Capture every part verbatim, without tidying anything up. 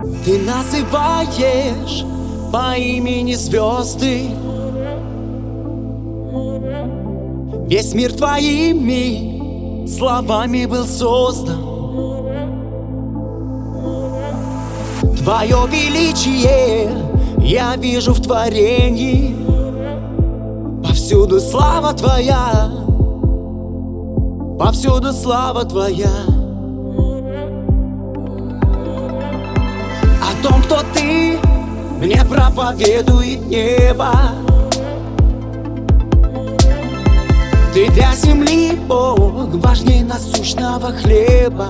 Ты называешь по имени звезды, весь мир твоими словами был создан. Твое величие я вижу в творении, повсюду слава Твоя, повсюду слава Твоя. О том, кто Ты, мне проповедует небо. Ты для земли Бог, важней насущного хлеба.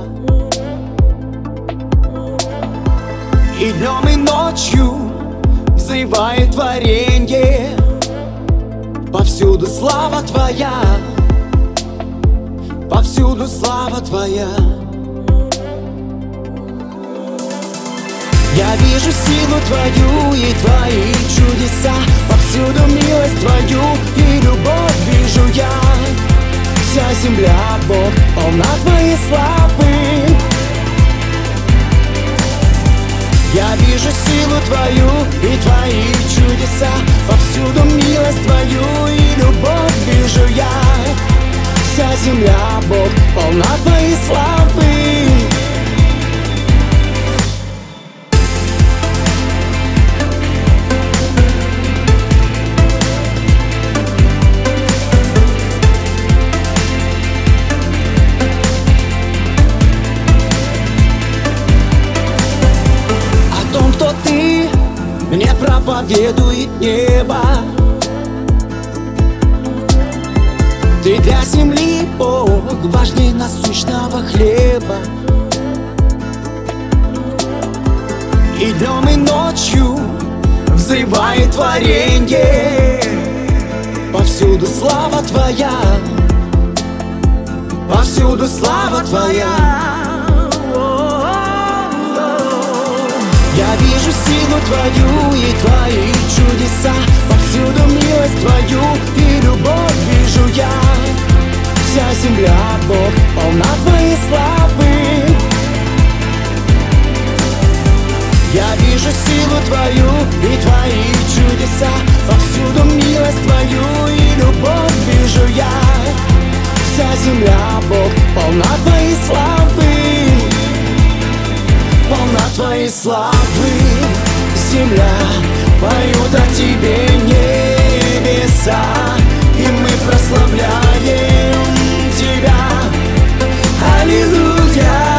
И днем, и ночью взывает творенье, повсюду слава Твоя, повсюду слава Твоя. Я вижу силу Твою и Твои чудеса, повсюду милость Твою и любовь вижу я. Вся земля, Бог, полна Твоей славы. Я вижу силу Твою и Твои чудеса, повсюду милость Твою и любовь вижу я. Вся земля, Бог, полна Твоей славы. Мне проповедует небо. Ты для земли Бог, важней насущного хлеба. И днем, и ночью взывает творенье, повсюду слава Твоя, повсюду слава Твоя. Я вижу силу Твою и Твои чудеса, повсюду милость Твою и любовь вижу я. Вся земля, Бог, полна Твоей славы. Я вижу силу Твою и Твои чудеса, повсюду милость Твою и любовь вижу я. Вся земля, Бог, полна Твоей славы, полна Твоей славы. Земля поют о Тебе небеса, и мы прославляем Тебя. Аллилуйя.